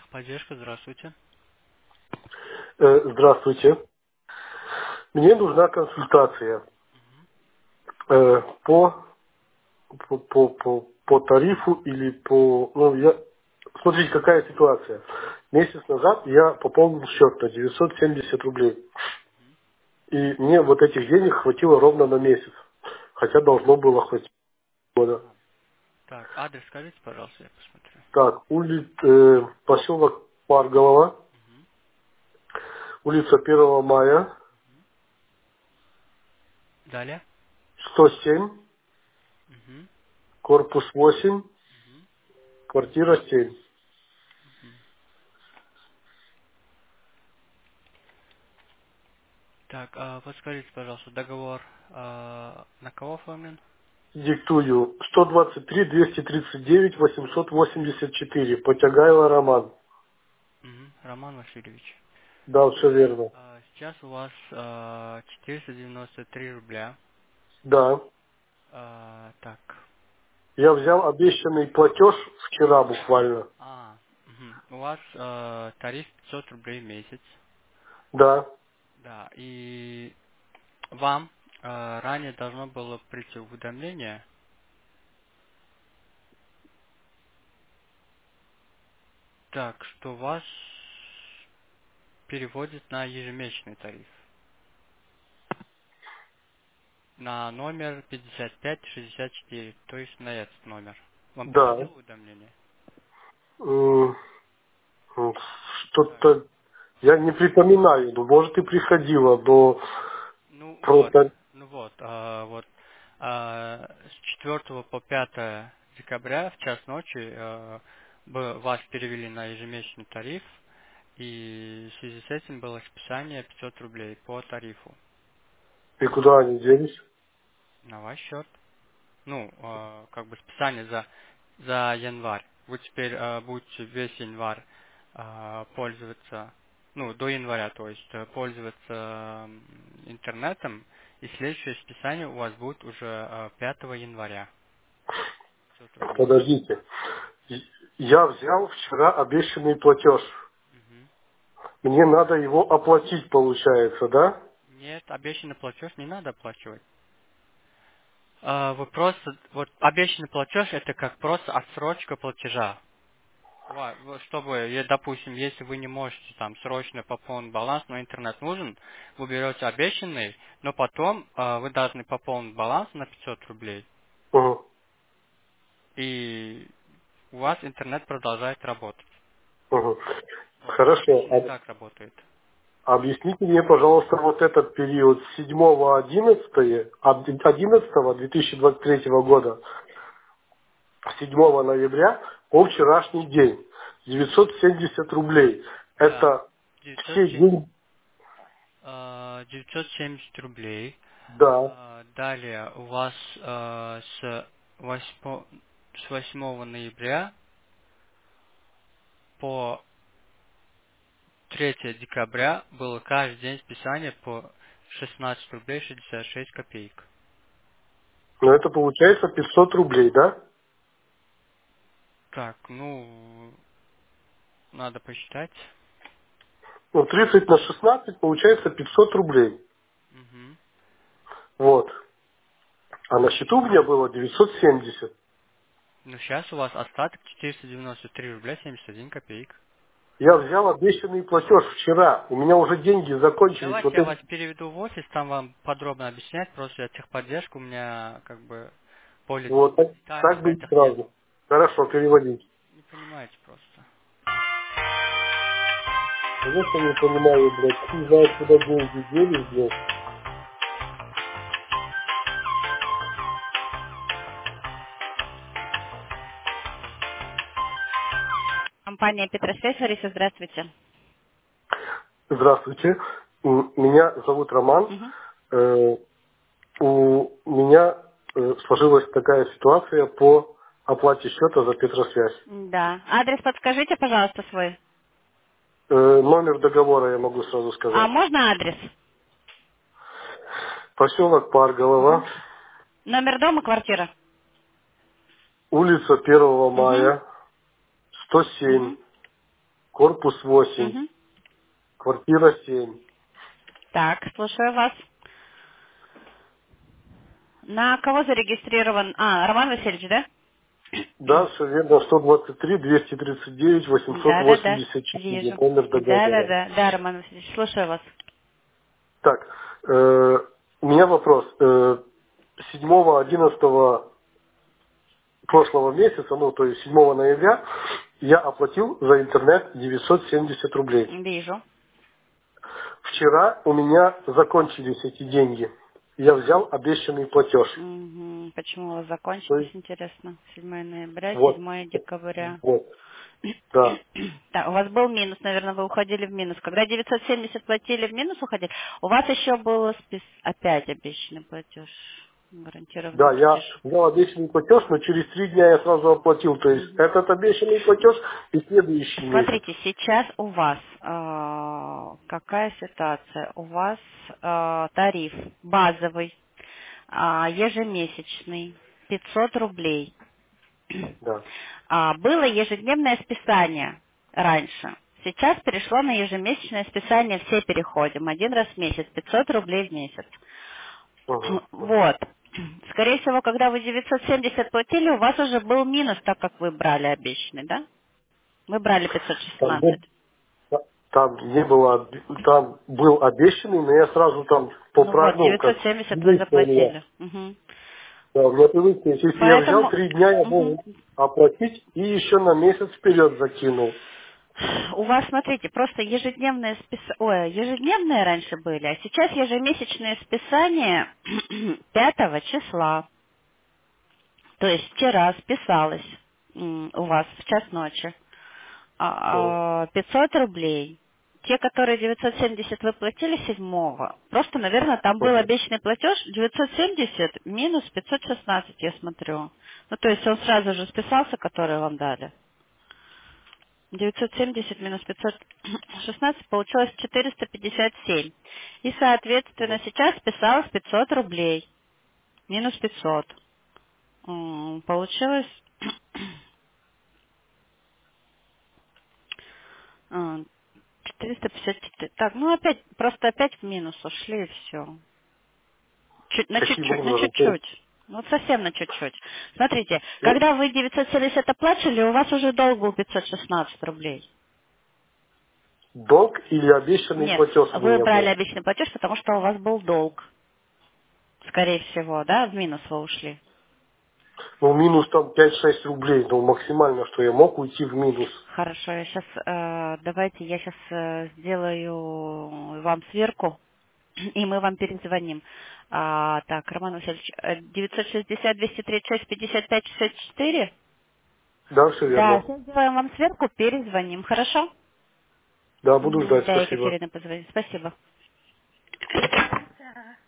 Техподдержка, здравствуйте. Здравствуйте. Мне нужна консультация по, по тарифу или по... Ну, смотрите, какая ситуация. Месяц назад я пополнил счет на 970 рублей. И мне вот этих денег хватило ровно на месяц. Хотя должно было хватить года. Так, адрес скажите, пожалуйста, я посмотрю. Так, поселок Парголова, улица 1 мая, Далее. 107, Мгм. корпус 8, квартира 7. Так, подскажите, пожалуйста, договор на кого оформлен? Диктую. 123-239-884. Потягаева Роман. Мгм. Роман Васильевич. Да, все верно. Сейчас у вас 493 рубля. Да. Так. Я взял обещанный платеж вчера буквально. Мгм. У вас тариф 500 рублей в месяц. Да. Да, и вам ранее должно было прийти уведомление, так, что вас переводит на ежемесячный тариф. На номер 5564, то есть на этот номер. Вам Да. приходило уведомление? М, Так. Что-то я не припоминаю. Ну, может и приходило, но Ну вот, просто... с 4 по 5 декабря в час ночи вас перевели на ежемесячный тариф, и в связи с этим было списание 500 рублей по тарифу И куда они делись? на ваш счет. Ну, как бы списание за январь. Вы теперь будете весь январь пользоваться, ну, до января, то есть пользоваться интернетом, и следующее списание у вас будет уже 5 января, 500 рублей. Подождите. Я взял вчера обещанный платеж. Мгм. Мне надо его оплатить, получается, да? Нет, обещанный платеж не надо оплачивать. Вы просто, вот обещанный платеж это как просто отсрочка платежа. Чтобы, допустим, если вы не можете там срочно пополнить баланс, но интернет нужен, вы берете обещанный, но потом вы должны пополнить баланс на 500 рублей, Мгм. и у вас интернет продолжает работать. Мгм. Вот, Хорошо. обещанный так работает. Объясните мне, пожалуйста, вот этот период с 7.11 2023 года, 7 ноября по вчерашний день. 970 рублей. Да, Это все 970, деньги? 970 рублей. Да. Далее у вас с 8 ноября по 3 декабря было каждый день списание по 16 рублей 66 копеек. Но это получается 500 рублей, да? Так, ну, надо посчитать. Ну, 30 на 16 получается 500 рублей. Мгм. Вот. А на счету у меня было 970. Ну, сейчас у вас остаток 493 рубля 71 копеек. Я взял обещанный платеж вчера. У меня уже деньги закончились. Давайте Вот я эти. вас переведу в офис, там вам подробно объяснять, просто техподдержку у меня как бы более Вот так детальных бы и этих сразу. нету. Хорошо, переводить. Не понимаете просто. Вот я не понимаю, блядь, хуй знает, куда деньги делись, блядь. Компания Петросвязь, Лариса, здравствуйте. Здравствуйте. Меня зовут Роман. Мгм. Э, У меня сложилась такая ситуация по оплате счета за Петросвязь. Да. Адрес подскажите, пожалуйста, свой. Номер договора я могу сразу А сказать. можно адрес? Поселок Парголова, Мгм. Номер дома, квартира? улица 1 Угу. мая, 107, Угу. корпус 8, Мгм. квартира 7. Так, слушаю вас. На кого зарегистрирован? Роман Васильевич, да? Да, все верно, 123, 239, Да, да, да. 884, Вижу. номер Да, да, договора. да. Да, Роман Васильевич, слушаю вас. Так, у меня вопрос. 7-11 прошлого месяца, ну, то есть 7 ноября, я оплатил за интернет 970 рублей. Вижу. Вчера у меня закончились эти деньги. Я взял обещанный платеж. Мгм. Почему у вас То закончилось, есть, интересно? 7 ноября, вот, 7 декабря. вот, да, Да, у вас был минус, наверное, вы уходили в минус. Когда 970 платили, в минус уходили, у вас еще был опять обещанный платеж, гарантированный да, я платеж. взял обещанный платеж, но через 3 дня я сразу оплатил. То есть, Мгм. этот обещанный платеж и следующий месяц. Смотрите, сейчас у вас какая ситуация? У вас тариф базовый, ежемесячный, 500 рублей. Да. Было ежедневное списание раньше. Сейчас перешло на ежемесячное списание, все переходим. Один раз в месяц, 500 рублей в месяц. Ага, ага. Вот. Скорее всего, когда вы 970 платили, у вас уже был минус, так как вы брали обещанный, да? Вы брали Там, 516. там не было, там был обещанный, но я сразу там Ну вот, ну, как 970 вы привычка у меня. заплатили. Мгм. Да, у меня привычка, если я взял Поэтому 3 дня, я мгм, могу оплатить и еще на месяц вперед закинул. у вас, смотрите, просто ежедневные ежедневные раньше были, а сейчас ежемесячные списания 5 числа. То есть вчера списалось у вас в час ночи Ага. 500 рублей. Те, которые 970 вы платили 7-го, просто, наверное, там был Ага. обещанный платеж 970 минус 516, я смотрю. Ну, то есть он сразу же списался, который вам дали. 970 минус 516 получилось 457. И, соответственно, Ага. сейчас списалось 500 рублей. Минус 500. Получилось 454. Так, ну опять, просто опять в минус ушли и все. На Каким чуть-чуть, на образом? То есть, чуть-чуть. Вот совсем на чуть-чуть. Смотрите, ну, когда вы 970 оплачивали, у вас уже долг был 516 рублей. долг или обещанный Нет, платеж у вы меня брали был? обычный платеж, потому что у вас был долг. Скорее всего, да, в минус вы ушли. Ну, минус там 5-6 рублей, ну, максимально, что я мог уйти в минус. Хорошо, я сейчас, давайте я сейчас сделаю вам сверку, и мы вам перезвоним. Так, Роман Васильевич, 960-236-55-64? Да, все Да, верно. сейчас сделаем вам сверку, перезвоним, хорошо? Да, буду ждать, Да, спасибо. Екатерина позвонит. Спасибо.